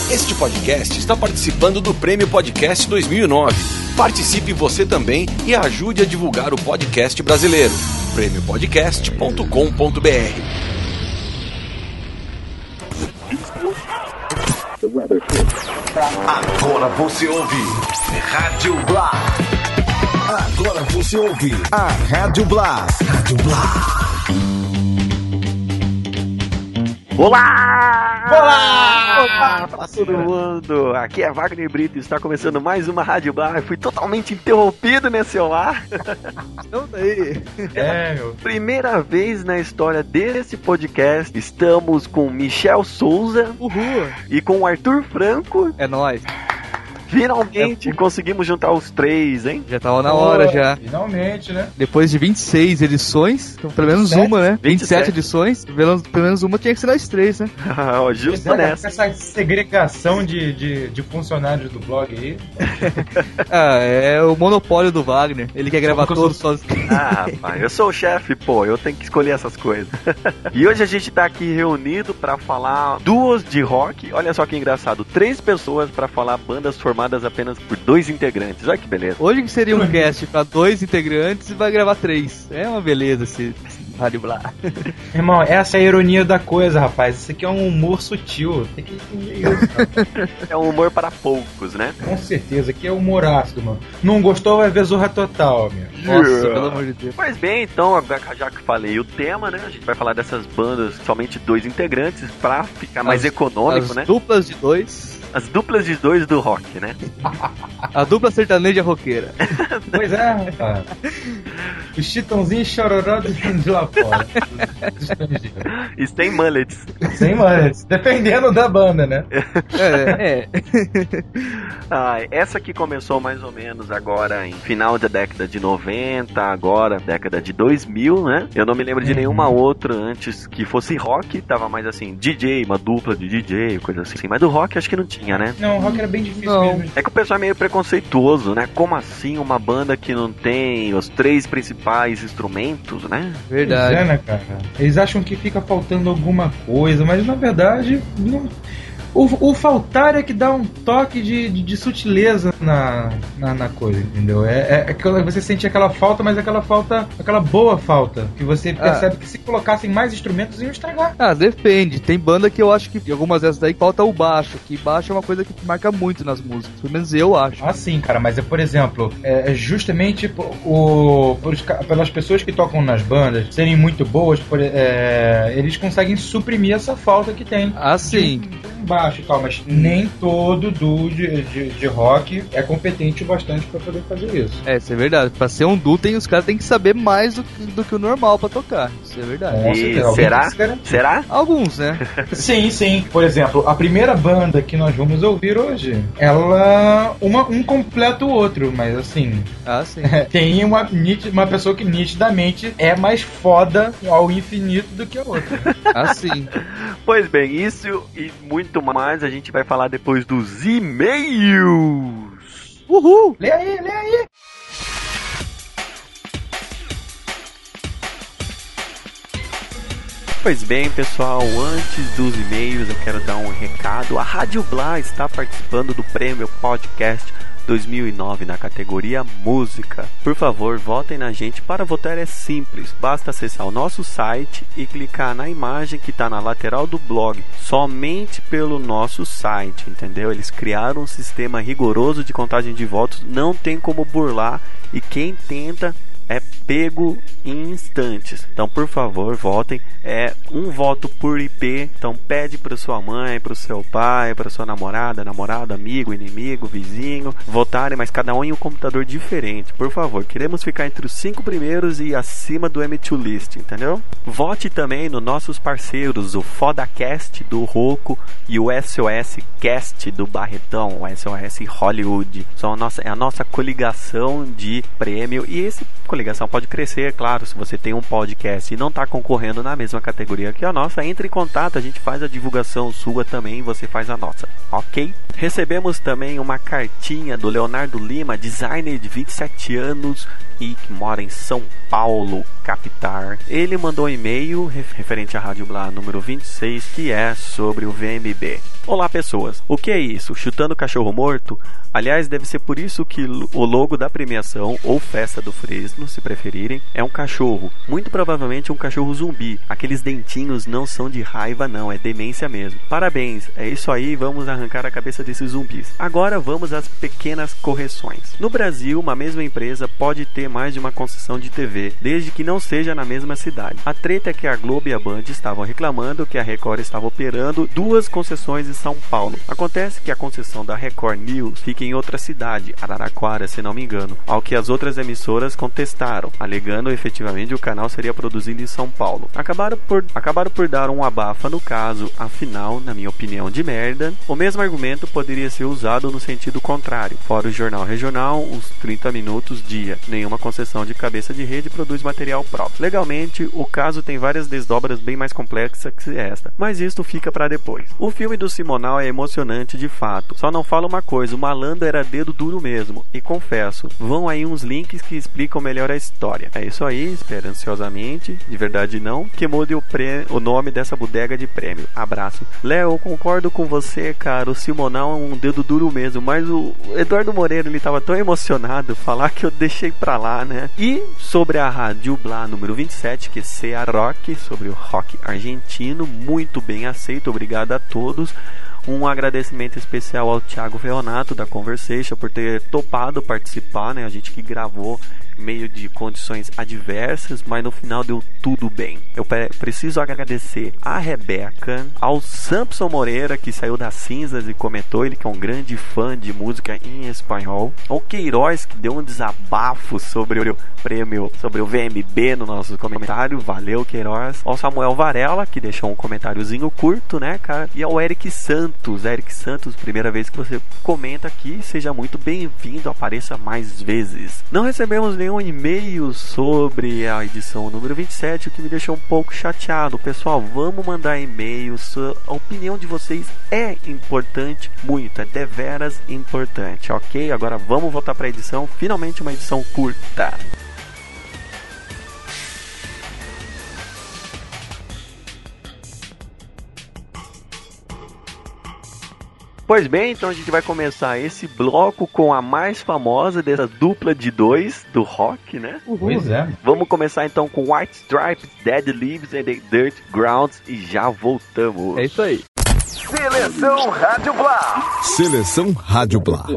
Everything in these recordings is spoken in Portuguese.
Este podcast está participando do Prêmio Podcast 2009. Participe você também e ajude a divulgar o podcast brasileiro. prêmiopodcast.com.br. Agora você ouve Rádio Blá. Agora você ouve a Rádio Blá. Rádio Blá. Olá! Olá! Olá todo mundo! Aqui é Wagner Brito e está começando mais uma Rádio Blá. Fui totalmente interrompido nesse olá. Então daí. Meu. Primeira vez na história desse podcast, estamos com Michel Souza. Uhul! E com Arthur Franco. É nóis. Finalmente conseguimos juntar os três, hein? Já tava na hora, já. Finalmente, né? Depois de 26 edições, então pelo menos 27? Uma, né? 27 edições, pelo menos uma tinha que ser nós três, né? Justo nessa. Essa segregação de funcionários do blog aí. É o monopólio do Wagner. Ele quer gravar todos sozinho. Rapaz, eu sou o chefe, pô, eu tenho que escolher essas coisas. E hoje a gente tá aqui reunido pra falar duos de rock. Olha só que engraçado, 3 pessoas pra falar bandas formadas apenas por 2 integrantes. Olha que beleza. Hoje que seria um cast pra 2 integrantes e vai gravar 3. É uma beleza esse Rádio Blá. Irmão, essa é a ironia da coisa, rapaz. Isso aqui é um humor sutil. Tem que entender isso, cara. É um humor para poucos, né? Com certeza, aqui é humor ácido, mano. Não gostou, vai ver Zorra Total, meu. Nossa, pelo amor de Deus. Pois bem, então, já que falei o tema, né? A gente vai falar dessas bandas somente 2 integrantes pra ficar mais econômico, né? As duplas de 2. As duplas de 2 do rock, né? A dupla sertaneja roqueira. Pois é, rapaz. Os Chitãozinhos Chororó de lá fora. E sem mullets. Sem mullets. Dependendo da banda, né? Essa aqui começou mais ou menos agora em final da década de 90, agora década de 2000, né? Eu não me lembro de nenhuma outra antes que fosse rock. Tava mais assim, DJ, uma dupla de DJ, coisa assim. Mas do rock acho que não tinha, né? Não, o rock era bem difícil mesmo. É que o pessoal é meio preconceituoso, né? Como assim uma banda que não tem os 3 principais instrumentos, né? Verdade. Pois é, né, cara? Eles acham que fica faltando alguma coisa, mas na verdade não. O faltar é que dá um toque de sutileza na coisa, entendeu? É que você sente aquela falta, mas aquela boa falta, que você percebe que se colocassem mais instrumentos iam estragar. Depende. Tem banda que eu acho que, algumas dessas daí, falta o baixo, que baixo é uma coisa que marca muito nas músicas, pelo menos eu acho. Sim, cara, mas por exemplo, justamente pelas pessoas que tocam nas bandas serem muito boas, eles conseguem suprimir essa falta que tem. Sim. Baixo e tal, mas nem todo duo de rock é competente o bastante pra poder fazer isso. Isso é verdade. Pra ser um duo, os caras têm que saber mais do que o normal pra tocar. Isso é verdade. Será? Alguns, né? Sim. Por exemplo, a primeira banda que nós vamos ouvir hoje, ela um completa o outro, mas assim... sim. Tem uma pessoa que nitidamente é mais foda ao infinito do que a outra. Sim. Pois bem, isso e muito mais a gente vai falar depois dos e-mails. Uhul! Lê aí! Pois bem, pessoal, antes dos e-mails eu quero dar um recado. A Rádio Blá está participando do Prêmio Podcast 2009 na categoria Música. Por favor, votem na gente. Para votar é simples, basta acessar o nosso site e clicar na imagem que está na lateral do blog, somente pelo nosso site, entendeu? Eles criaram um sistema rigoroso de contagem de votos, não tem como burlar, e quem tenta é pego em instantes. Então, por favor, votem. É um voto por IP. Então, pede para sua mãe, para o seu pai, para sua namorada, amigo, inimigo, vizinho votarem, mas cada um em um computador diferente. Por favor, queremos ficar entre os 5 primeiros e acima do M2 List, entendeu? Vote também nos nossos parceiros, o FodaCast do Roku e o SOS Cast do Barretão, o SOS Hollywood. É a nossa coligação de prêmio, e esse coligação pode crescer, claro, se você tem um podcast e não está concorrendo na mesma categoria que a nossa, entre em contato, a gente faz a divulgação sua também, você faz a nossa, ok? Recebemos também uma cartinha do Leonardo Lima, designer de 27 anos e que mora em São Paulo, capital. Ele mandou um e-mail referente à Rádio Blá número 26, que é sobre o VMB. Olá pessoas, o que é isso? Chutando cachorro morto? Aliás, deve ser por isso que o logo da premiação, ou festa do Fresno, se preferirem, é um cachorro. Muito provavelmente um cachorro zumbi. Aqueles dentinhos não são de raiva não, é demência mesmo. Parabéns, é isso aí, vamos arrancar a cabeça desses zumbis. Agora vamos às pequenas correções. No Brasil, uma mesma empresa pode ter mais de uma concessão de TV, desde que não seja na mesma cidade. A treta é que a Globo e a Band estavam reclamando que a Record estava operando 2 concessões em São Paulo. Acontece que a concessão da Record News fica em outra cidade, Araraquara, se não me engano, ao que as outras emissoras contestaram, alegando efetivamente o canal seria produzido em São Paulo. Acabaram por dar um abafa no caso, afinal, na minha opinião de merda, o mesmo argumento poderia ser usado no sentido contrário. Fora o jornal regional, uns 30 minutos dia, nenhuma concessão de cabeça de rede produz material próprio. Legalmente, o caso tem várias desdobras bem mais complexas que esta, mas isto fica para depois. O filme do Simonal é emocionante de fato, só não fala uma coisa, o malandro era dedo duro mesmo, e confesso, vão aí uns links que explicam melhor a história. É isso aí, espero ansiosamente, de verdade não, que mude o nome dessa bodega de prêmio. Abraço. Léo, eu concordo com você, cara, o Simonal é um dedo duro mesmo, mas o Eduardo Moreira, ele tava tão emocionado, falar que eu deixei pra lá, né? E sobre a Rádio Blá número 27, que é a Rock, sobre o rock argentino, muito bem aceito, obrigado a todos. Um agradecimento especial ao Thiago Ferronato da Conversation por ter topado participar, né? A gente que gravou meio de condições adversas, mas no final deu tudo bem. Eu preciso agradecer a Rebeca, ao Samson Moreira, que saiu das cinzas e comentou, ele que é um grande fã de música em espanhol, ao Queiroz, que deu um desabafo sobre o prêmio, sobre o VMB no nosso comentário, valeu Queiroz, ao Samuel Varela, que deixou um comentáriozinho curto, né, cara, e ao Eric Santos, primeira vez que você comenta aqui, seja muito bem-vindo, apareça mais vezes. Não recebemos nenhum e-mail sobre a edição número 27, o que me deixou um pouco chateado. Pessoal, vamos mandar e-mails, a opinião de vocês é importante, muito, é deveras importante, ok? Agora vamos voltar para a edição, finalmente uma edição curta. Pois bem, então a gente vai começar esse bloco com a mais famosa dessa dupla de 2 do rock, né? Pois é. Vamos começar então com White Stripes, Dead Leaves and the Dirt Grounds e já voltamos. É isso aí. Seleção Rádio Blá. Seleção Rádio Blá.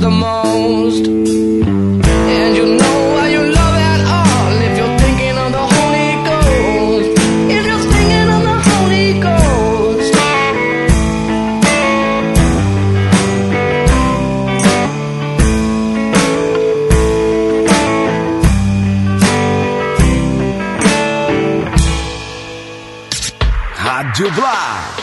the most. And you know why you love at all if you're thinking of the Holy Ghost. If you're thinking of the Holy Ghost. Rádio Blá.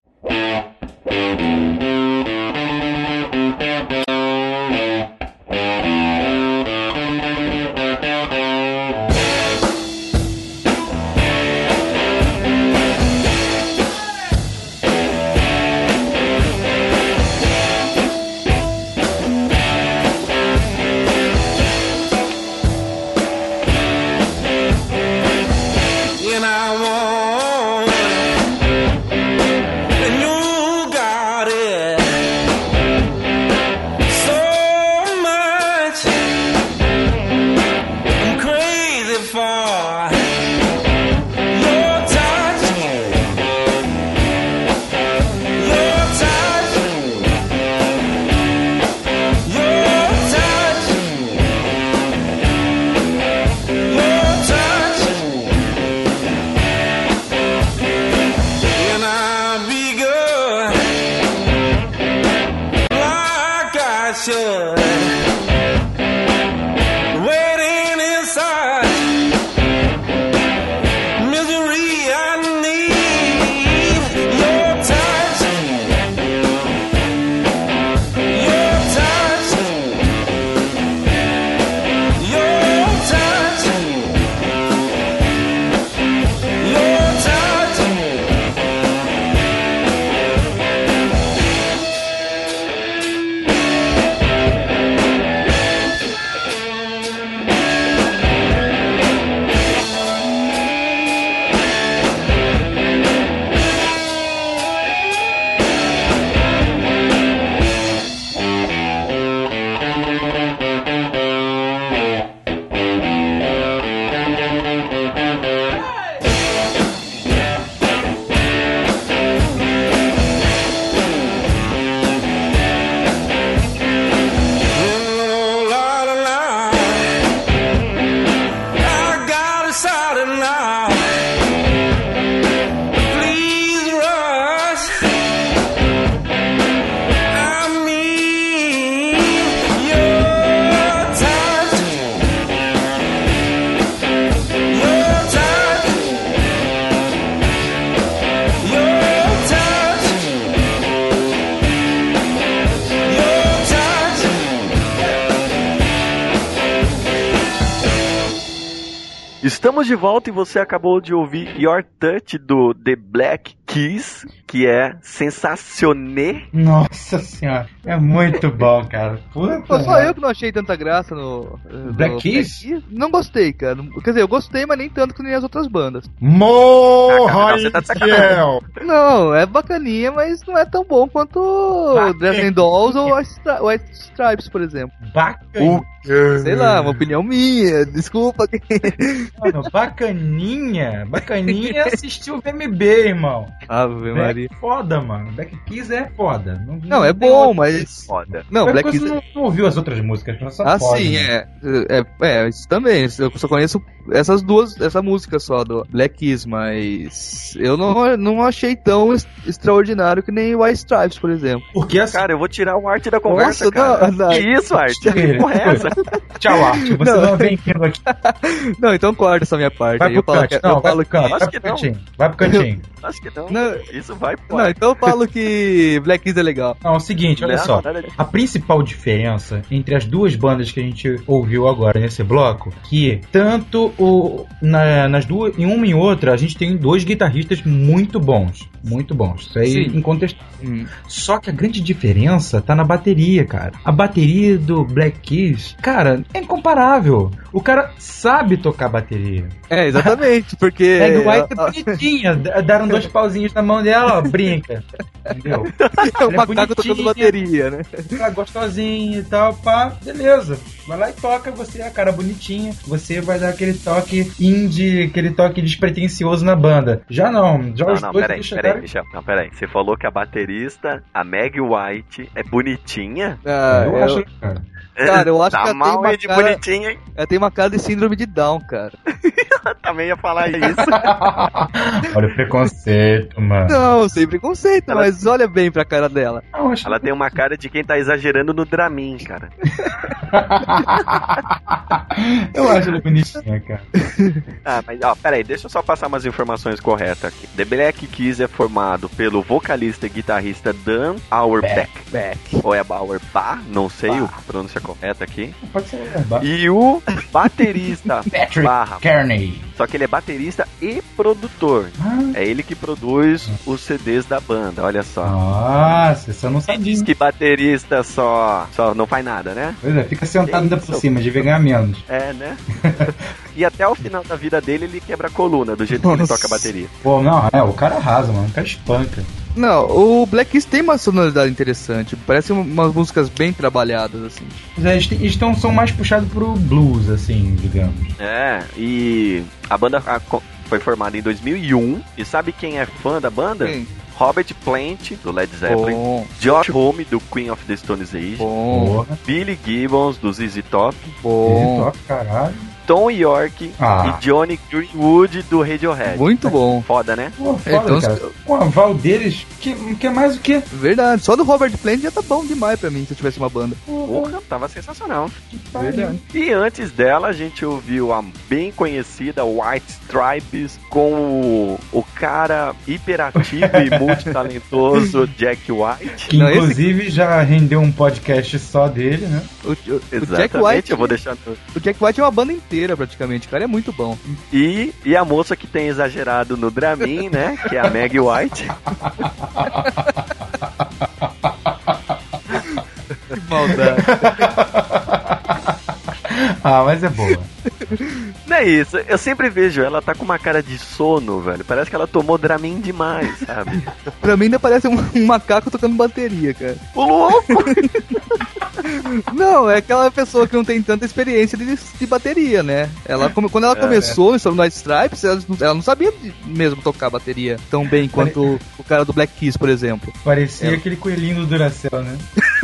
And I want it, and you got it. So much I'm crazy for your touch, your touch, your touch, your touch. And I'll be good like I should. Waiting inside misery, I need your touch, your touch, your touch, your touch. Oh, la, la, la. I got it started now. Please rush. I need your touch. Your touch. Your touch. Your touch. Estamos de volta e você acabou de ouvir Your Touch do The Black Keys, que é sensacionê. Nossa senhora, é muito bom, cara. Puta. Pô, só eu que não achei tanta graça no Black no Keys? Não gostei, cara. Quer dizer, eu gostei, mas nem tanto que nem as outras bandas. Morra, Você tá de sacanagem. Não, é bacaninha, mas não é tão bom quanto Dresden Dolls ou White Stripes, por exemplo. Bacana. Sei lá, uma opinião minha, desculpa. Mano, bacaninha. Bacaninha é assistir o VMB, irmão. Ave Maria. É foda, mano. Black Keys é foda. Não, é tem bom, outra- mas... Foda. Não, É Black porque Keys... você não ouviu as outras músicas, só Ah, pode, sim, né? isso também. Eu só conheço essa música só do Black Keys, mas eu não achei tão extraordinário que nem White Stripes, por exemplo. Porque assim, Cara, eu vou tirar o Arte da conversa, Nossa, cara. não. Que isso, Arte? Que porra é essa? tchau, Arte, você não é bem-vindo aqui. Não, então corta essa minha parte. Vai Aí pro eu falo canto, que, não, eu vai falo pro canto, que... vai Acho pro que não. cantinho, vai pro cantinho. Acho que não. Não. Isso vai, pô. Não, então eu falo que Black Keys é legal. Não, é o seguinte, olha Não, só. nada disso. A principal diferença entre as duas bandas que a gente ouviu agora nesse bloco, que tanto nas duas, em uma e outra, a gente tem dois guitarristas muito bons. Muito bons. Isso aí Sim. incontestável. Só que a grande diferença tá na bateria, cara. A bateria do Black Keys, cara, é incomparável. O cara sabe tocar bateria. É, exatamente, porque... Meg White é bonitinha, deram dois pauzinhos bonequinhos na mão dela, ó, brinca. Entendeu? É o macaco tocando bateria, né? Tá gostosinha e tal, pá, beleza. Vai lá e toca, você é a cara bonitinha, você vai dar aquele toque indie, aquele toque despretensioso na banda. Já não, já os dois peraí, Michel. Não, peraí. Você falou que a baterista, a Meg White, é bonitinha? Eu acho, cara. Cara, eu acho tá que ela mal tem uma de cara... bonitinha, hein? Ela tem uma cara de síndrome de Down, cara. Também ia falar isso. Olha o preconceito, mano. Não, sem preconceito, mas olha bem pra cara dela. Não, acho Ela tem uma cara de quem tá exagerando no Dramin, cara. Eu acho ela bonitinha, cara. Mas ó, peraí, deixa eu só passar umas informações corretas aqui. The Black Keys é formado pelo vocalista e guitarrista Dan Auerbach. Ou é Auerbach, não sei a pronúncia correta aqui. Pode ser. E o baterista Patrick Kearney. Só que ele é baterista e produtor. É ele que produz os CDs da banda, olha só. Nossa, isso eu não sabia. Diz que baterista só não faz nada, né? Pois é, fica sentado ainda por cima, devia ganhar menos. É, né? E até o final da vida dele, ele quebra a coluna, do jeito que ele toca a bateria. Pô, não, o cara arrasa, mano, o cara espanca. Não, o Black Keys tem uma sonoridade interessante, parece umas músicas bem trabalhadas, assim. Eles são mais puxados pro blues, assim, digamos. É, e a banda foi formada em 2001, e sabe quem é fã da banda? Sim. Robert Plant, do Led Zeppelin, Bom. Josh Homme, do Queen of the Stone Age, Bom, Billy Gibbons, do ZZ Top, bom, Caralho. Tom York e Johnny Greenwood, do Radiohead. muito bom. Foda, né? Pô, foda, Então, cara. Com o aval deles, que é mais o que? Verdade, só do Robert Plant já tá bom demais pra mim, se eu tivesse uma banda. Porra, tava sensacional. Verdade. E antes dela, a gente ouviu a bem conhecida White Stripes com o cara hiperativo e multitalentoso Jack White. Que Não, inclusive já rendeu um podcast só dele, né? O Jack Exatamente, White, eu vou deixar no... o Jack White é uma banda inteira praticamente, cara, é muito bom. E a moça que tem exagerado no Dramin, né? Que é a Meg White. Que maldade. Mas é boa. Não é isso, eu sempre vejo ela tá com uma cara de sono, velho. Parece que ela tomou Dramin demais, sabe? Pra mim ainda parece um macaco tocando bateria, cara. O louco! Não, é aquela pessoa que não tem tanta experiência de bateria, né? Quando ela começou no White Stripes, ela não sabia mesmo tocar bateria tão bem quanto o cara do Black Keys, por exemplo. Parecia aquele coelhinho do Duracell, né?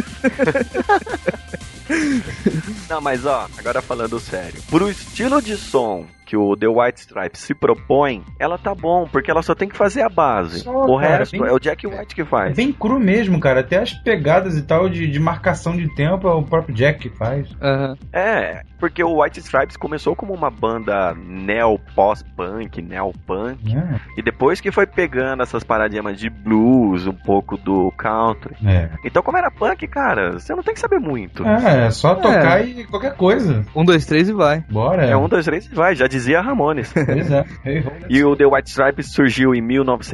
Não, mas ó, agora falando sério. Pro estilo de som que o The White Stripes se propõe, ela tá bom, porque ela só tem que fazer a base. O resto é o Jack White que faz. É bem cru mesmo, cara. Até as pegadas e tal de marcação de tempo é o próprio Jack que faz. Uhum. É, porque o White Stripes começou como uma banda neo-pós-punk, neo-punk, e depois que foi pegando essas paradinhas de blues, um pouco do country. Então, como era punk, cara, você não tem que saber muito. É só tocar e qualquer coisa. 1, 2, 3 e vai. Bora. É 1, 2, 3 e vai, já dizia Ramones. Pois é. E o The White Stripes surgiu em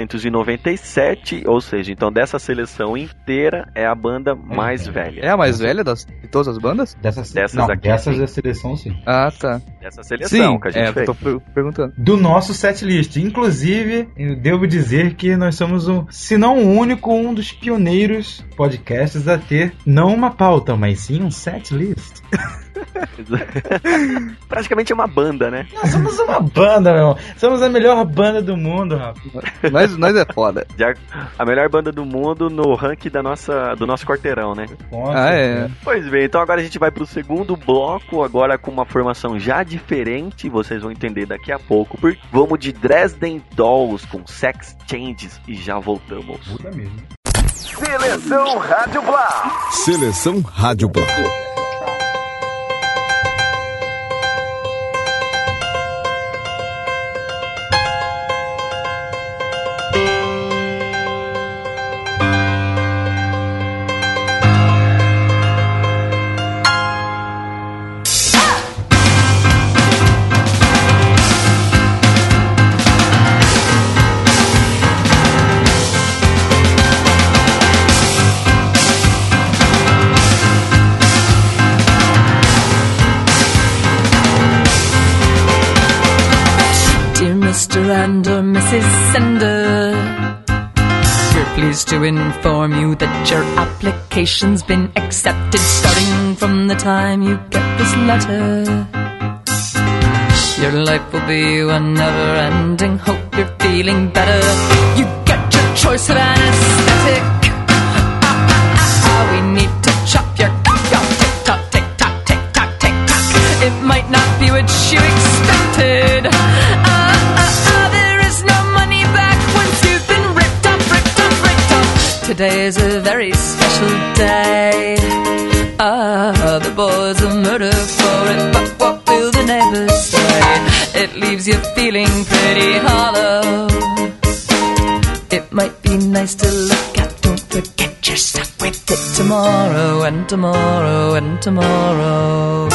1997, ou seja, então dessa seleção inteira é a banda mais velha. É a mais velha de todas as bandas? Dessas aqui, dessas sim. da seleção, sim. Ah, tá. Dessa seleção que a gente fez. Eu tô perguntando. Do nosso setlist. Inclusive, eu devo dizer que nós somos se não o único, um dos pioneiros podcasts a ter não uma pauta, mas sim um setlist. Praticamente uma banda, né? Nós somos uma banda, meu irmão. Somos a melhor banda do mundo, rapaz. Nós é foda. A melhor banda do mundo no ranking do nosso quarteirão, né? É. Pois bem, então agora a gente vai pro segundo bloco, agora com uma formação já diferente, vocês vão entender daqui a pouco. Vamos de Dresden Dolls com Sex Changes e já voltamos. Muda mesmo. Seleção Rádio Blá. Seleção Rádio Blá. Mr. and Mrs. Sender, Pleased to inform you that your application's been accepted, starting from the time you get this letter. Your life will be one never-ending. Hope you're feeling better. You get your choice of anesthetic. We need to chop your cock off. Tick-tock, tick-tock, tick-tock, tick-tock. It might not be what you expected. There is no money back once you've been ripped off, ripped off, ripped off. Today is a very special day. The boys will murder for it, but what will the neighbors say? It leaves you feeling pretty hollow. It might be nice to look at. Don't forget you're stuck with it tomorrow and tomorrow and tomorrow.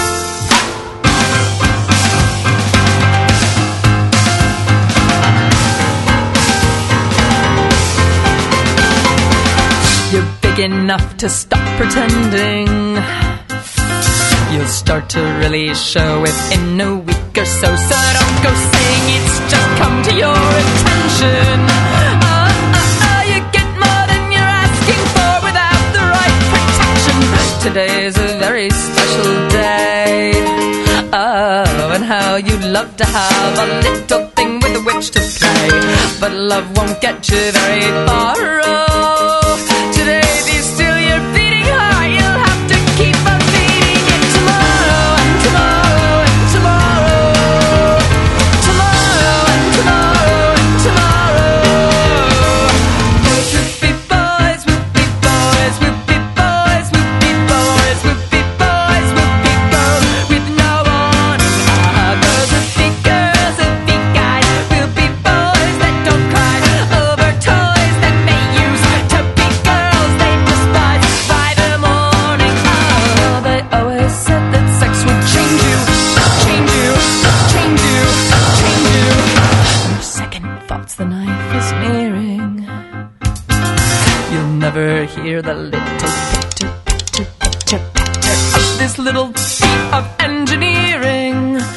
You're big enough to stop pretending. You'll start to really show it in a week or so. So don't go saying it's just come to your attention. You get more than you're asking for without the right protection. Today is a very special day. And how you'd love to have a little thing with which to play. But love won't get you very far. Oh, today be still, you're beating heart. You'll have to keep on beating it tomorrow and tomorrow and tomorrow. Tomorrow and tomorrow and tomorrow. Boys will be boys, will be boys, will be boys, will be boys, will be boys, will be girls with no warning. Girls will be girls, will be guys, will be boys that don't cry over toys that they use to be girls they despise by the morning. Oh, they always said that sex would change you, change you, change you, change you. No second thoughts, the knife is nearing. You'll never hear the little picture, picture, picture, picture of this little feat of engineering.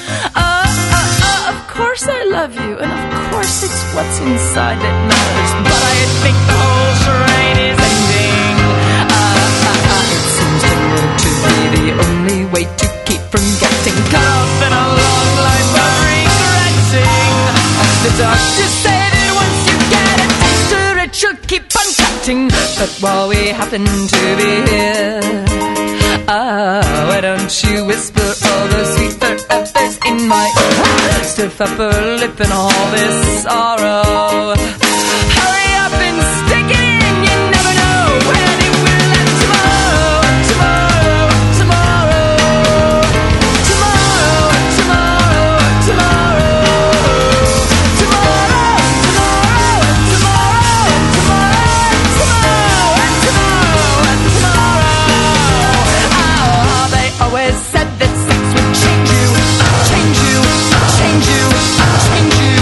Of course I love you, and of course it's what's inside that matters. But I think the whole charade is ending. It seems to me to be the only way to keep from getting cut off in a long life of regretting. The doctors say that once you get a taste of it, you'll keep on cutting. But while we happen to be here, why don't you whisper all those sweet forever's in my ear? Stiff upper lip and all this sorrow. Hurry up and stick it in. You never know when it will end. Tomorrow, tomorrow, tomorrow. Tomorrow, tomorrow, tomorrow. Tomorrow, tomorrow, tomorrow, tomorrow, tomorrow, and tomorrow. Oh, they always said that sex would change you, change you, change you, change you.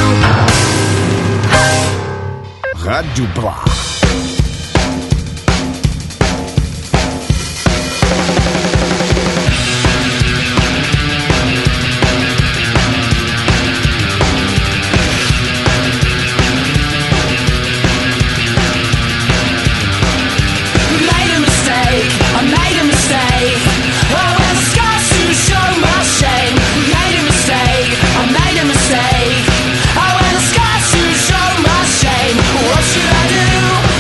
Rádio Blá. Made a mistake, I made a mistake. Oh, and the scars to show my shame. Made a mistake, I made a mistake. Oh, and the scars to show my shame. What should I do?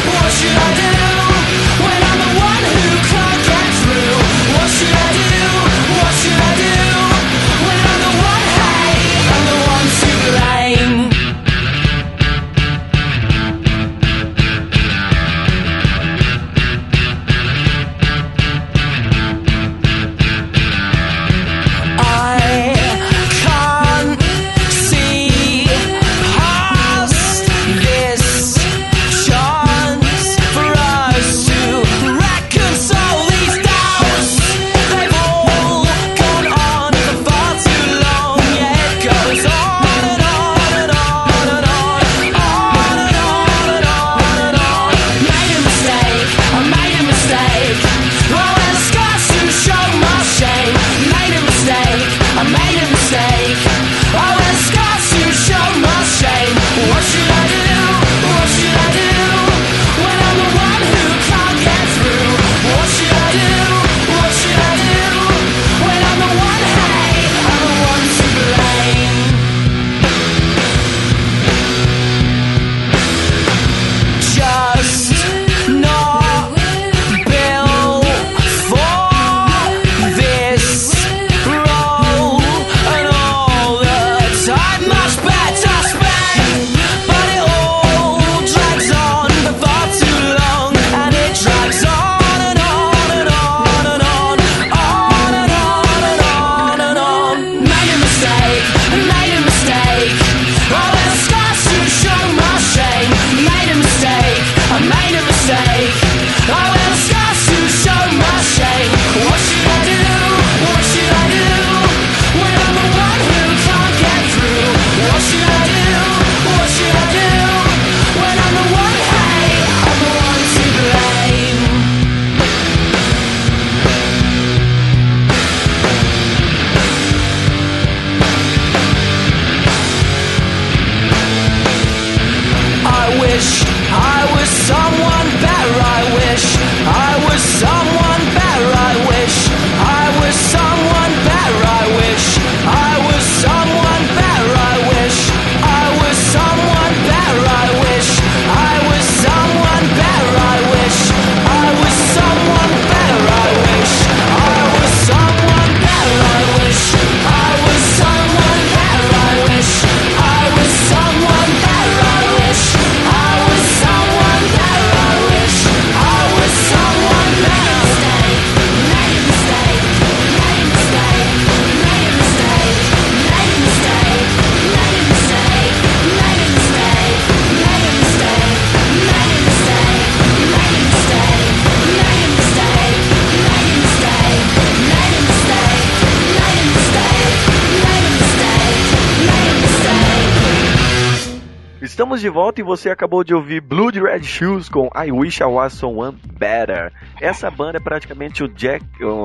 Estamos de volta e você acabou de ouvir Blood Red Shoes com I Wish I Was Someone Better. Essa banda é praticamente o Jack...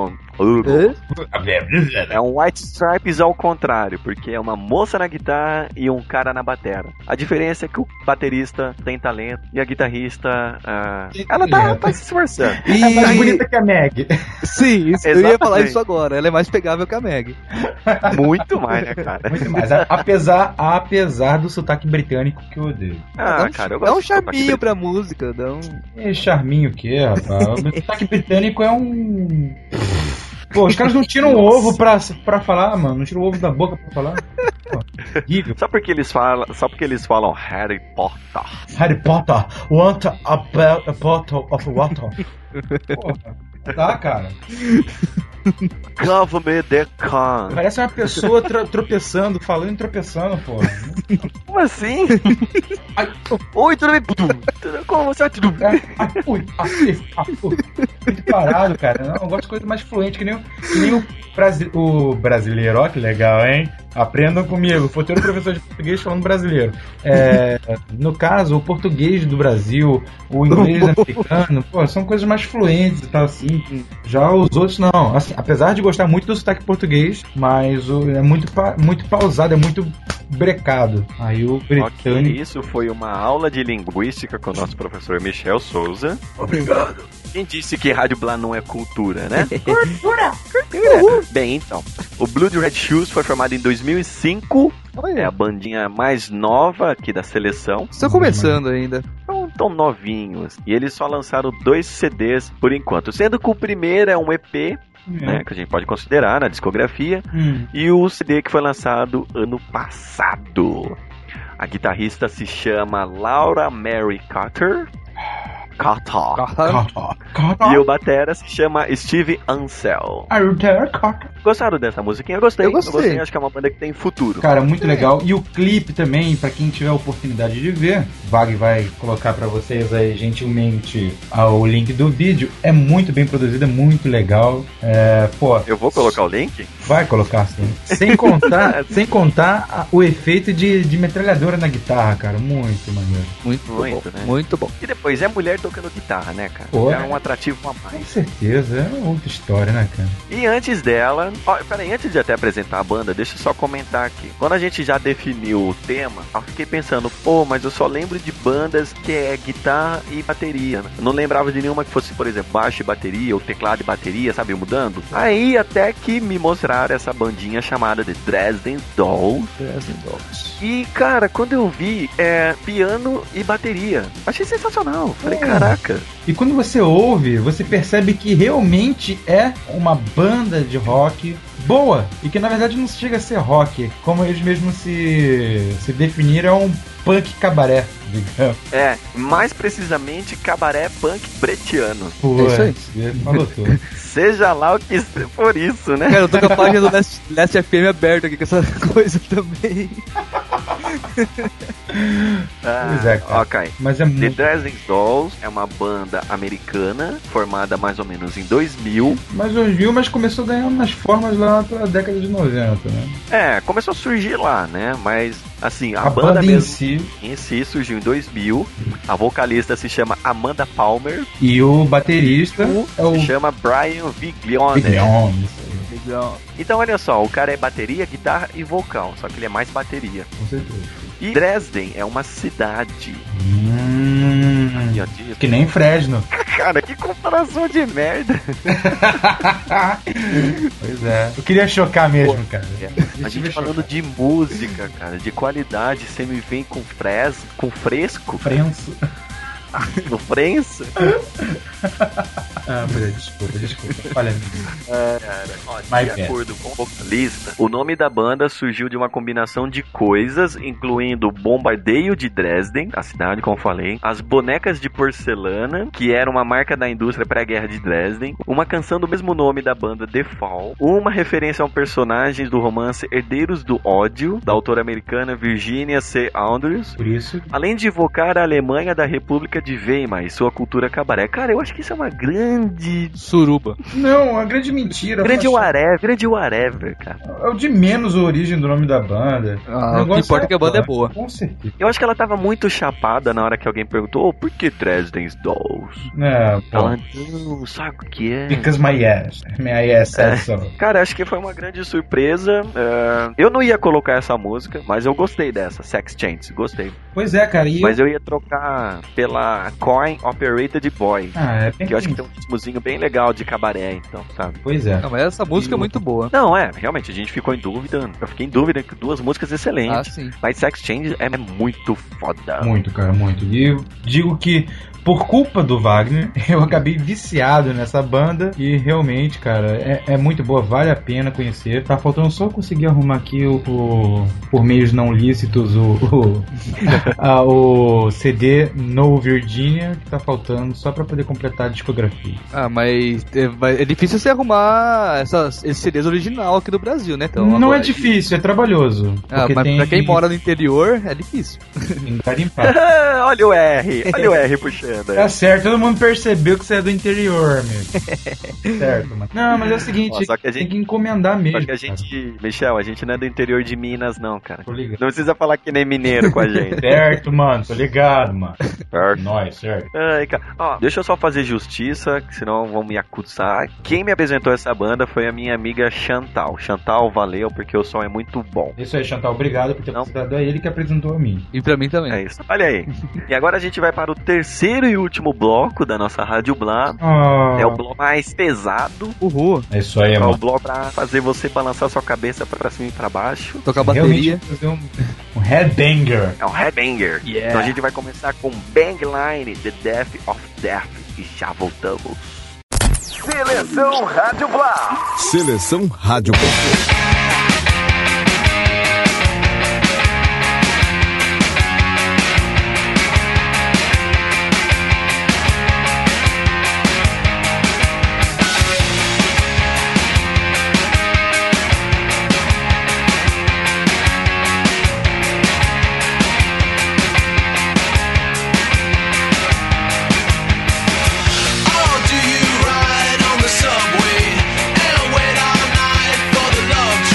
É um White Stripes ao contrário, porque é uma moça na guitarra e um cara na batera. A diferença é que o baterista tem talento e a guitarrista, ela tá se esforçando. É mais bonita que a Meg. Sim, isso, eu ia falar isso agora. Ela é mais pegável que a Meg. Muito mais, né, cara? Muito mais. Apesar do sotaque britânico que eu odeio. Cara, eu Dá gosto um de sotaque charminho pra música. Dá um... É charminho o quê, rapaz? O sotaque britânico é um... Pô, os caras não tiram o ovo pra falar, mano. Não tiram o ovo da boca pra falar. Pô, horrível. Só porque eles falam Harry Potter. Harry Potter, want a bottle of water. Porra, tá, cara. Cover me the con. Parece uma pessoa tropeçando, falando e tropeçando, porra. Como assim? Ai, Oi, tudo bem? Como você vai? Tudo bem? Muito parado, cara. Não, eu gosto de coisa mais fluente, que nem o brasileiro. Ó, que legal, hein? Aprendam comigo. Futeiro professor de português falando brasileiro. No caso, o português do Brasil, o inglês americano, pô, são coisas mais fluentes e tal, assim. Já os outros, não. Assim, apesar de gostar muito do sotaque português, mas é muito pausado, é muito brecado. Aí o britânico... Isso foi uma aula de linguística com o nosso professor Michel Souza. Obrigado. Quem disse que Rádio Blá não é cultura, né? Cultura! Bem, então, o Blood Red Shoes foi formado em 2005. Olha. É a bandinha mais nova aqui da seleção. Estão começando ainda. Tão novinhos. E eles só lançaram 2 CDs por enquanto. Sendo que o primeiro é um EP, né, que a gente pode considerar na discografia. E o CD que foi lançado ano passado. A guitarrista se chama Laura Mary Carter. E o batera se chama Steve Ansel. Gostaram dessa musiquinha? Eu gostei. Acho que é uma banda que tem futuro. Cara, muito legal. E o clipe também, pra quem tiver a oportunidade de ver, Vag vai colocar pra vocês aí gentilmente o link do vídeo. É muito bem produzido, é muito legal. Eu vou colocar o link? Vai colocar, sim. Sem contar o efeito de metralhadora na guitarra, cara. Muito maneiro. Muito bom, né? muito bom. E depois é mulher tocando guitarra, né, cara? Pô, é um atrativo a Com mais. certeza, é outra história, né, cara? E antes dela... Peraí, antes de até apresentar a banda, deixa eu só comentar aqui. Quando a gente já definiu o tema, eu fiquei pensando, mas eu só lembro de bandas que é guitarra e bateria. Eu não lembrava de nenhuma que fosse, por exemplo, baixo e bateria, ou teclado e bateria, sabe, mudando. Aí até que me mostraram essa bandinha chamada de Dresden Dolls. E, cara, quando eu vi, piano e bateria. Achei sensacional. Falei, caraca. E quando você ouve, você percebe que realmente é uma banda de rock boa. E que na verdade não chega a ser rock. Como eles mesmos se definiram, é um punk cabaré, digamos. Mais precisamente cabaré punk bretiano. Pô, É isso aí. você falou tudo. Seja lá o que for isso, né? Cara, eu tô com a página do Last FM aberta aqui com essa coisa também. Pois é, cara. Ok. Mas é The muito... Dresden Dolls é uma banda americana formada mais ou menos em 2000. Mas começou a ganhar umas formas lá pela década de 90, né? Começou a surgir lá, né? Mas, assim, a banda mesmo em si em si surgiu em 2000. A vocalista se chama Amanda Palmer. e o baterista é o Se chama Brian Viglione. Viglione. Então, olha só, o cara é bateria, guitarra e vocal. Só que ele é mais bateria. Com certeza. E Dresden é uma cidade. E, ó, Que nem Fresno. Cara, que comparação de merda. Pois é. Eu queria chocar mesmo, cara. A gente falando de música, cara, de qualidade, você me vem com fresco, Frenço. no frenço. Desculpa. Falha minha. De acordo com o vocalista, o nome da banda surgiu de uma combinação de coisas, incluindo o bombardeio de Dresden, a cidade, como eu falei, as bonecas de porcelana, que era uma marca da indústria pré-guerra de Dresden, uma canção do mesmo nome da banda, The Fall, uma referência a um personagem do romance Herdeiros do Ódio, da autora americana Virginia C. Andrews, Por isso, além de evocar a Alemanha da República pode ver, mas sua cultura cabaré. Cara, eu acho que isso é uma grande... Suruba. Não, a grande mentira. Grande eu acho- whatever, cara. É o de menos a origem do nome da banda. O que importa é que a banda é boa. Com certeza. Eu acho que ela tava muito chapada na hora que alguém perguntou, por que Dresden's Dolls? É, pô. Ela, não, sabe o que é? Because my ass. My ass said so. Cara, acho que foi uma grande surpresa. Eu não ia colocar essa música, mas eu gostei dessa, Sex Change, gostei. Pois é, cara. E Mas eu ia trocar pela Coin Operated Boy, Ah, é que eu acho que tem um ritmozinho bem legal de cabaré, então, sabe? Pois é. Não, mas essa música é muito boa. Não, realmente, a gente ficou em dúvida. Eu fiquei em dúvida que duas músicas excelentes. Sim. Mas Sex Change é muito foda. Muito, cara, muito. E eu digo que, por culpa do Wagner, eu acabei viciado nessa banda. E realmente, cara, é muito boa, vale a pena conhecer. Tá faltando só conseguir arrumar aqui por meios não lícitos o CD No Virginia, que tá faltando só pra poder completar a discografia. Mas é difícil você arrumar esses CDs original aqui do Brasil, né? Então, não agora- é difícil, é trabalhoso. Mas tem pra quem mora no interior, é difícil. em garimpar. Olha o R puxando. Tá certo, todo mundo percebeu que você é do interior, meu. Certo, mano. Não, mas é o seguinte, Ó, só que a tem gente- que encomendar mesmo. Só que a gente, Michel, a gente não é do interior de Minas, não, cara. Tô ligado. Não precisa falar que nem mineiro com a gente. Certo, mano, tô ligado, mano. Certo. Nós, certo. Ai, cara. Ó, deixa eu só fazer justiça, que senão vão me acusar. Quem me apresentou essa banda foi a minha amiga Chantal. Chantal, valeu, porque o som é muito bom. Isso aí, Chantal, obrigado por ter Não. apresentado a ele que apresentou a mim. E pra mim também. É isso. Olha aí. E agora a gente vai para o terceiro e último bloco da nossa Rádio Blá. Ah, É o bloco mais pesado. Uhul. é isso aí, É o mano. bloco pra fazer você balançar sua cabeça pra cima e pra baixo. Tocar Realmente bateria. fazer um headbanger. É um headbanger. Yeah. Então a gente vai começar com Bang Line, The Death of Death. E já voltamos. Seleção Rádio Blá. Seleção Rádio Blá. Oh, do you ride on the subway and wait all night for the love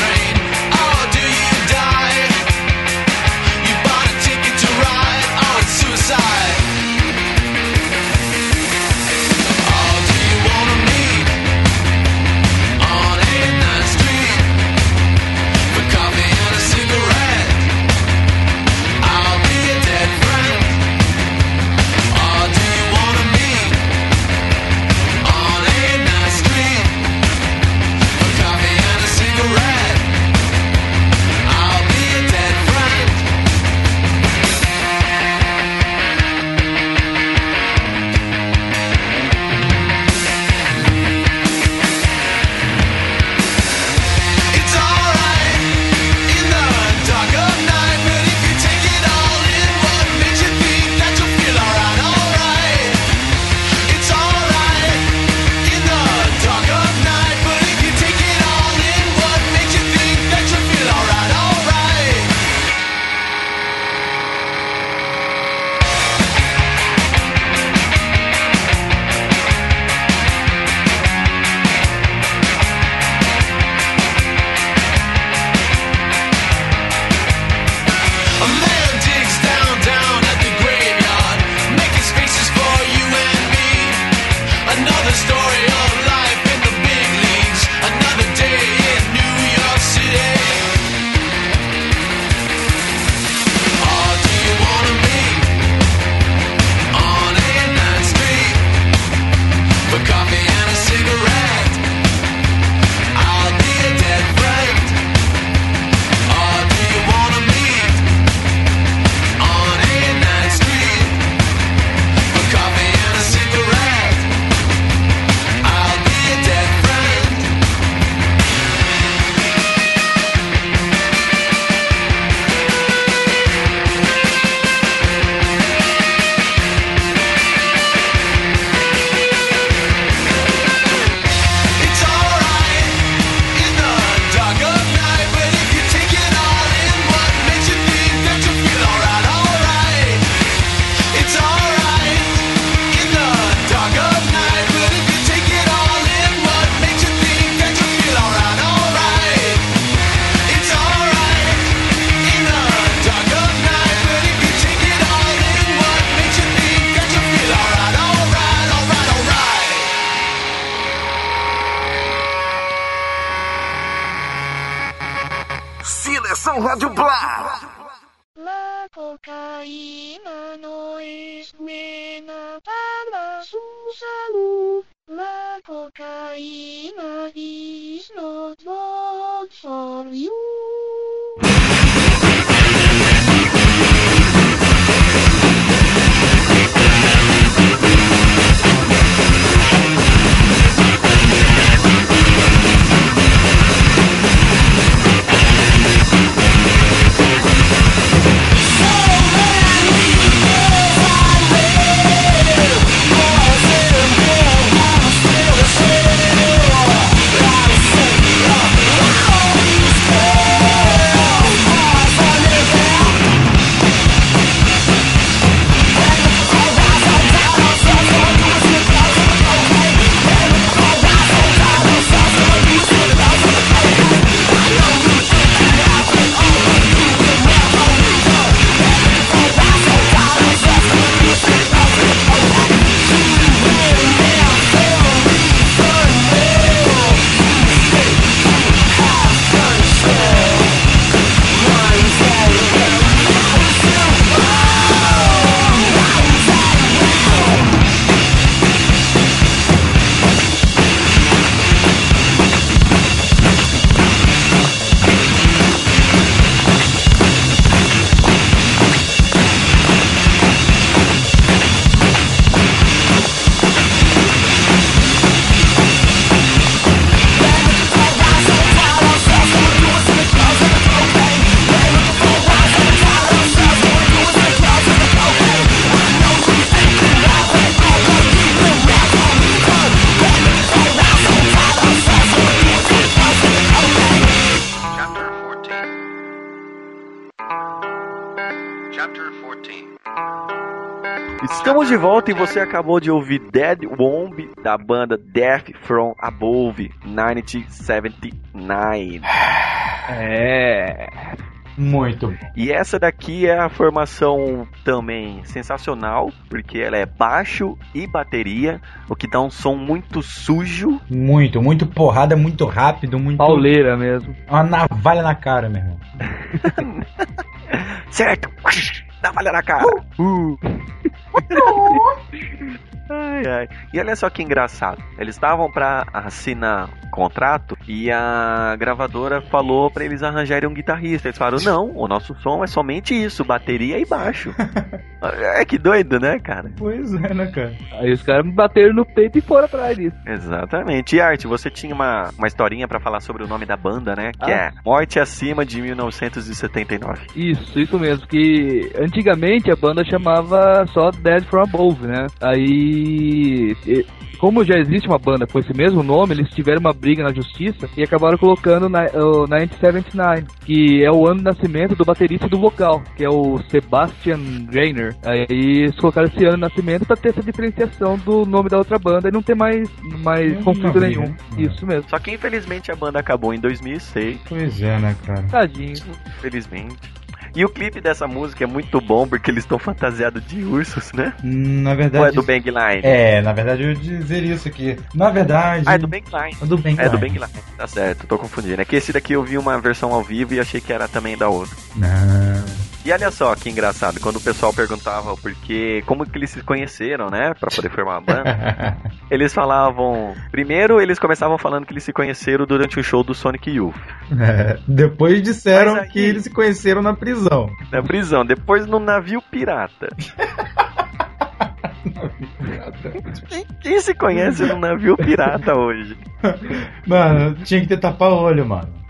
Rádio Blast. La cocaína no es buena para su salud. La cocaína is not good for you. Estamos de volta e você acabou de ouvir Dead Womb da banda Death From Above 1979. Muito bom. E essa daqui é a formação também sensacional, porque ela é baixo e bateria, o que dá um som muito sujo. Muito porrada, muito rápido, muito... Pauleira mesmo. Uma navalha na cara, meu irmão. Certo! Navalha na cara! Ai, ai. E olha só que engraçado. Eles estavam pra assinar contrato e a gravadora falou pra eles arranjarem um guitarrista. Eles falaram, não, o nosso som é somente isso, bateria e baixo. É que doido, né, cara? Pois é, né, cara? Aí os caras me bateram no peito e foram atrás disso. Exatamente. E Art, você tinha uma historinha pra falar sobre o nome da banda, né? Que é Morte Acima de 1979. Isso mesmo, que antigamente a banda chamava só Dead From Above, né? Aí, como já existe uma banda com esse mesmo nome, eles tiveram uma briga na justiça e acabaram colocando o 1979, que é o ano de nascimento do baterista e do vocal, que é o Sebastian Greiner. Aí eles colocaram esse ano de nascimento pra ter essa diferenciação do nome da outra banda e não ter mais conflito nenhum. Isso mesmo. Só que infelizmente a banda acabou em 2006. Pois é, né, cara? Tadinho. Infelizmente. E o clipe dessa música é muito bom porque eles estão fantasiados de ursos, né? Na verdade... Ou é do Bang Line? É, na verdade eu ia dizer isso aqui. Na verdade... Ah, é do Bang Line. É do Bang Line. É do Bang Line. Tá certo, tô confundindo. É que esse daqui eu vi uma versão ao vivo e achei que era também da outra. Não. E olha só que engraçado, quando o pessoal perguntava porque como que eles se conheceram, né, pra poder formar uma banda, eles falavam... Primeiro, eles começavam falando que eles se conheceram durante o show do Sonic Youth. Depois disseram Mas aí- que eles se conheceram na prisão. Na prisão, depois no navio pirata. Quem se conhece no navio pirata hoje? Mano, tinha que ter tapa-olho, mano.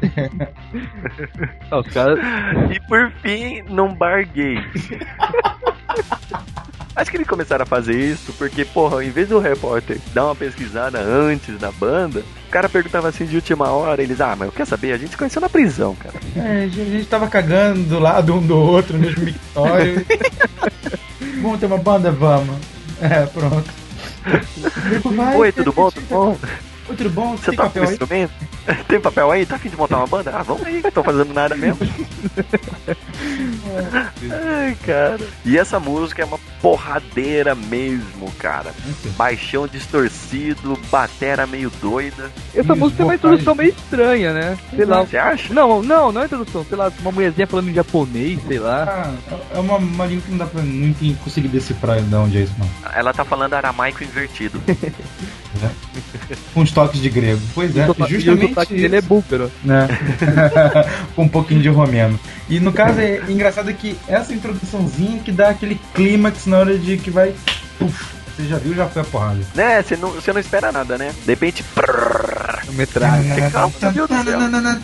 Os caras... E por fim, num bar gay. Acho que eles começaram a fazer isso porque, porra, em vez do repórter dar uma pesquisada antes da banda, o cara perguntava assim de última hora, eles, mas quer saber? A gente se conheceu na prisão, cara. A gente tava cagando do lado um do outro no mesmo mictório. Vamos ter uma banda? Vamos. Pronto. Oi, tudo bom? Tudo bom? Oi, tudo bom? Você Tem toca papel um aí? instrumento? Tem papel aí? Tá a fim de montar uma banda? Vamos aí, não tô fazendo nada mesmo. Ai, cara. E essa música é uma porradeira mesmo, cara. Baixão distorcido, batera meio doida. Essa Os música tem uma vocais- introdução meio estranha, né? Sei lá. Você acha? Não é introdução. Sei lá, uma mulherzinha falando em japonês, sei lá. É uma língua que não dá pra conseguir decifrar de onde é isso, não. Ela tá falando aramaico invertido. Com os toques de grego. Pois é, E o sotaque justamente dele é isso. búlgaro. Né? Com um pouquinho de romeno. E no caso é engraçado que essa introduçãozinha que dá aquele clímax na hora de que vai. Puf, você já viu, já foi a porrada. Né? Você não espera nada, né? De repente. Metralha. Você calma, meu Deus do céu.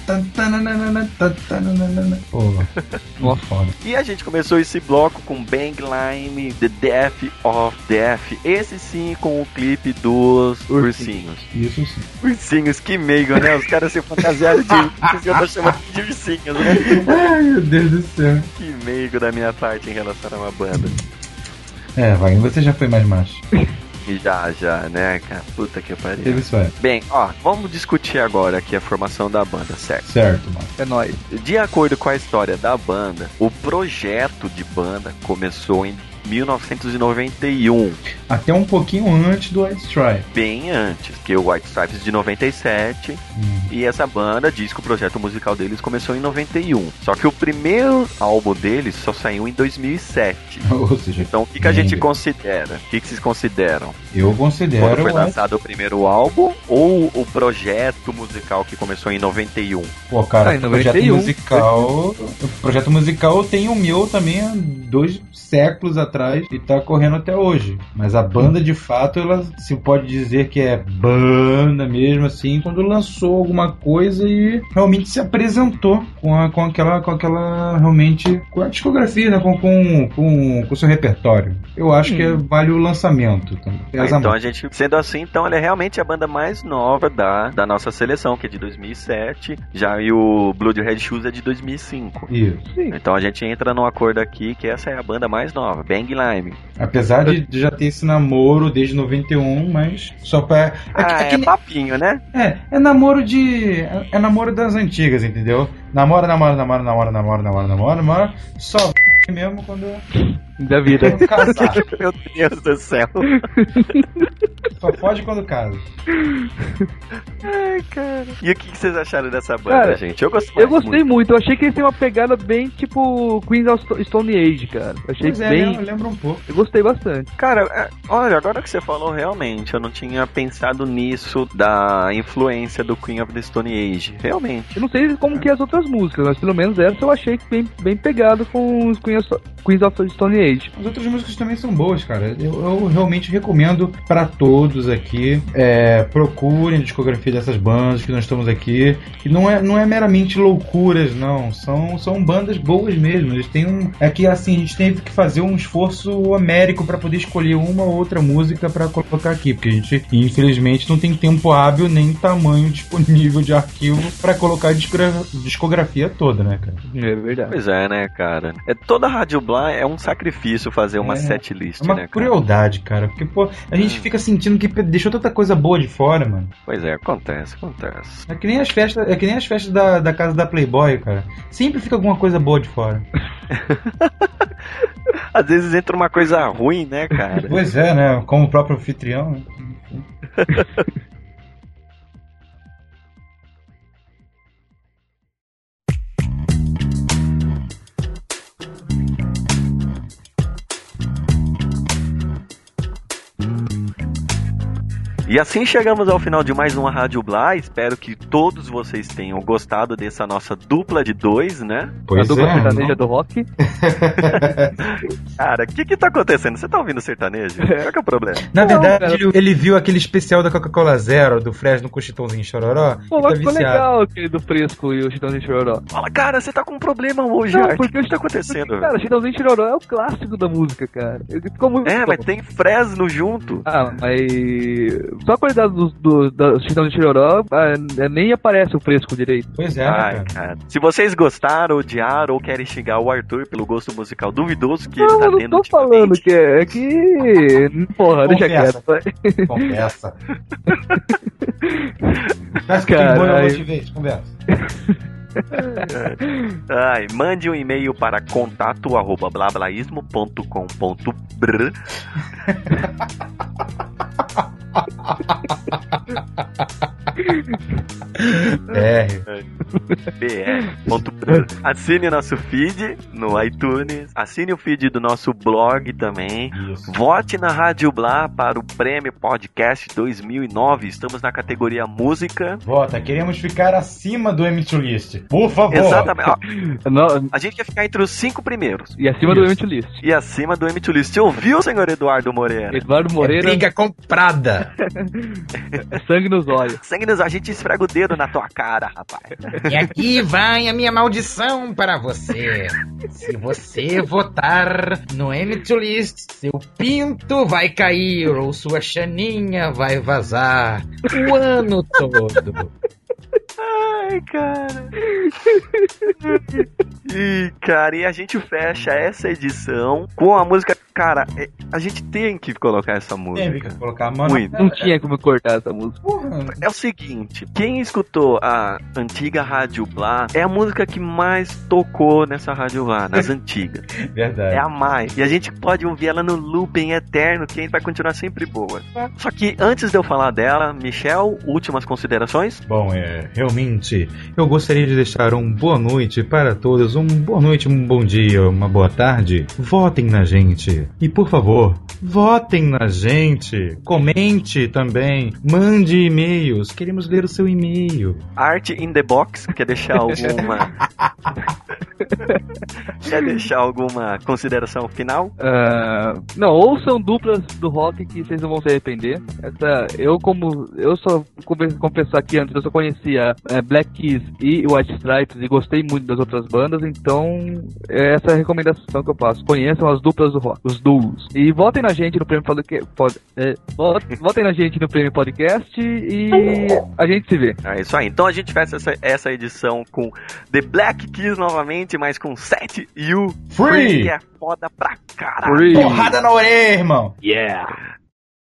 Pô, nossa, foda. E a gente começou esse bloco com Bang Lime, The Death of Death. Esse sim com o clipe dos ursinhos. Isso sim. Ursinhos, que meigo, né? Os caras se fantasiaram de. Vocês eu tô chamando de ursinhos, né? Ai, meu Deus do céu. Que meigo da minha parte em relação a uma banda. Wagner, você já foi mais macho. E já, né, cara? Puta que pariu. Teve isso aí. Bem, ó, vamos discutir agora aqui a formação da banda, certo? Certo, mano. É nóis. De acordo com a história da banda, o projeto de banda começou em 1991, Até um pouquinho antes do White Stripe. bem antes, que o White Stripes de 97, e essa banda diz que o projeto musical deles começou em 91. Só que o primeiro álbum deles só saiu em 2007. Ou seja, Então o que a gente considera? O que vocês consideram? eu Quando considero foi lançado o primeiro álbum ou o projeto musical que começou em 91? Pô, cara, em o projeto 91. musical tem o meu também há 2 séculos atrás e tá correndo até hoje. Mas a banda, de fato, ela se pode dizer que é banda mesmo, assim, quando lançou alguma coisa e realmente se apresentou com aquela realmente, com a discografia, né, com o seu repertório. Eu acho que vale o lançamento também. Então a gente, sendo assim, então ela é realmente a banda mais nova da nossa seleção, que é de 2007, já e o Blood Red Shoes é de 2005. Isso. Então a gente entra num acordo aqui que essa é a banda mais nova, Bang Lime. Apesar de já ter esse namoro desde 91, mas só pra... É papinho, né? É namoro é namoro das antigas, entendeu? Namora, só mesmo quando Da vida. casar. Meu Deus do céu. Só pode quando casa. Ai, cara. E o que vocês acharam dessa banda, Cara, gente? Eu gostei Eu gostei muito. Eu achei que eles têm uma pegada bem tipo Queens of Stone Age, cara. Eu achei Pois é, bem. lembra um pouco. Eu gostei bastante. Cara, olha, agora que você falou, realmente, eu não tinha pensado nisso da influência do Queen of the Stone Age. Realmente. Eu não sei como que é as outras músicas, mas pelo menos essa eu achei bem pegado com os Queens of Stone Age. As outras músicas também são boas, cara. Eu realmente recomendo pra todos aqui. Procurem a discografia dessas bandas que nós estamos aqui. E não é meramente loucuras, não. São bandas boas mesmo. Eles têm É que assim, a gente teve que fazer um esforço homérico pra poder escolher uma ou outra música pra colocar aqui. Porque a gente, infelizmente, não tem tempo hábil nem tamanho disponível de arquivo pra colocar a discografia toda, né, cara? É verdade. Pois é, né, cara? Toda Rádio Blá é um sacrifício fazer uma setlist, É uma né, cara? crueldade, cara. Porque, pô, a gente fica sentindo que deixou tanta coisa boa de fora, mano. Pois é, acontece. É que nem as festas da casa da Playboy, cara. Sempre fica alguma coisa boa de fora. Às vezes entra uma coisa ruim, né, cara? Pois é, né? Como o próprio anfitrião, né? E assim chegamos ao final de mais uma Rádio Blá. Espero que todos vocês tenham gostado dessa nossa dupla de 2, né? Pois a dupla é, sertaneja do rock. Cara, o que tá acontecendo? Você tá ouvindo sertanejo? Qual que é o problema? Na verdade, cara. ele viu aquele especial da Coca-Cola Zero, do Fresno com o Chitãozinho Chororó. Pô, e mas tá ficou viciado. legal aquele do Fresco e o Chitãozinho Chororó. Fala, cara, você tá com um problema hoje, Não, Art. porque O que tá acontecendo? Cara, Chitãozinho Chororó é o clássico da música, cara. Ele ficou muito Mas tem Fresno junto. Ah, mas só a qualidade da Chitãozinho Chororó nem aparece o Fresco direito. Pois é, Ai, né, cara? cara. Se vocês gostaram, odiaram ou querem xingar o Arthur pelo gosto musical duvidoso que ele Não, tá eu não tendo tô ultimamente, falando que é que... Porra, deixa Confessa. quieto. vai. Conversa. Peça que tem boi, eu vou te ver, conversa. Ai, mande um e-mail para contato@blablaísmo.com.br. br.br. Assine nosso feed no iTunes. Assine o feed do nosso blog também. Isso. Vote na Rádio Blá para o Prêmio Podcast 2009. Estamos na categoria Música. Vota, queremos ficar acima do MT List. Por favor. Exatamente. Ó, Não, a gente quer ficar entre os 5 primeiros. e acima do Isso. Empty List. E acima do MT List. Você ouviu, senhor Eduardo Moreira? Eduardo É Moreira, briga comprada. sangue nos olhos. Sangue nos, a gente esfrega o dedo na tua cara, rapaz. E aqui vai a minha maldição para você. Se você votar no MT List, seu pinto vai cair ou sua chaninha vai vazar o ano todo. Ai, cara. E, cara, e a gente fecha essa edição com a música. Cara, a gente tem que colocar essa Tem música. que colocar a mão Muito. Não tinha como cortar essa música. Porra. É o seguinte, quem escutou a antiga Rádio Blá é a música que mais tocou nessa Rádio Blá, nas antigas. Verdade. É a mais. E a gente pode ouvir ela no looping eterno, que vai continuar sempre boa. Só que antes de eu falar dela, Michel, últimas considerações? Bom, realmente, eu gostaria de deixar uma boa noite para todos, uma boa noite, um bom dia, uma boa tarde. Votem na gente. E, por favor, votem na gente. Comente também. Mande e-mails. Queremos ler o seu e-mail. Art in the Box, quer deixar alguma... Quer deixar alguma consideração final? Não, ouçam duplas do rock que vocês não vão se arrepender. Eu só confessar aqui antes, eu só conhecia Black Keys e White Stripes e gostei muito das outras bandas, então essa é a recomendação que eu faço. Conheçam as duplas do rock, os duos. E votem na gente no Prêmio votem na gente no Prêmio Podcast e a gente se vê. É isso aí. Então a gente fecha essa edição com The Black Keys novamente, mas com Set You Free. que é foda pra caralho. Free. Porrada na orelha, irmão. Yeah!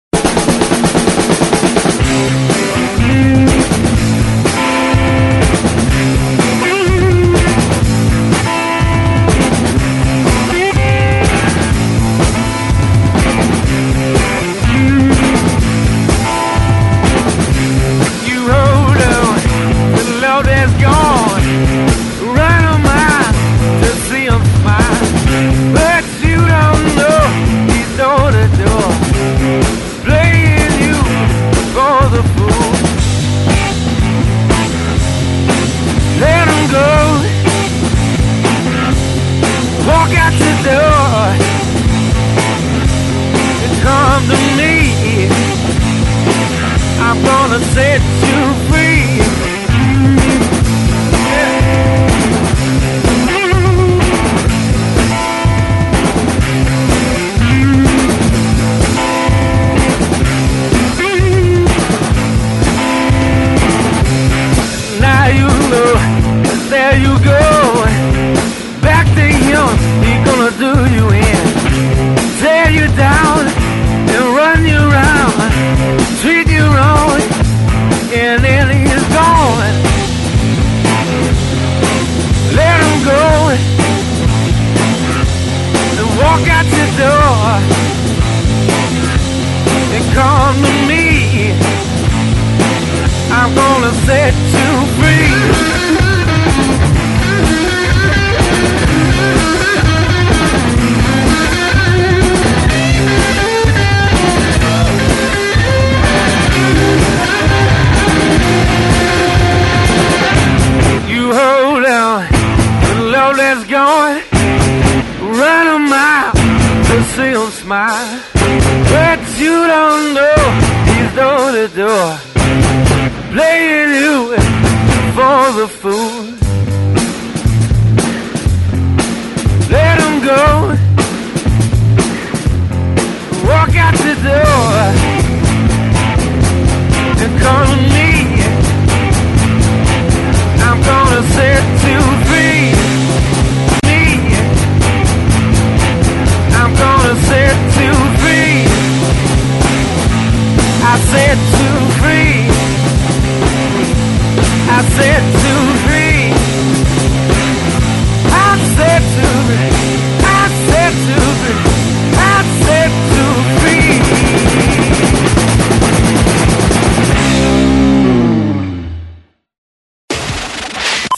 You hold on, the load is gone. Run a mile to see him smile, but you don't know he's door to door, playing you for the fool. Let him go, walk out the door, and come to me. I'm gonna set you free. Now you know, there you go. Back to him, he's gonna do you in, tear you down and run you round, treat you wrong, and then he's gone. Let him go and walk out your door and come to me. I'm gonna set you free. You hold on, the load that's gone. Run a mile to see him smile, but you don't know he's door to door, playing you for the fool. Let him go, walk out the door, and come to me. I'm gonna set you free. Me, I'm gonna set you free. I set you free. I set you free.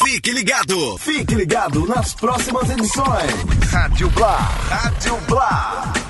Fique ligado nas próximas edições. Rádio Blá.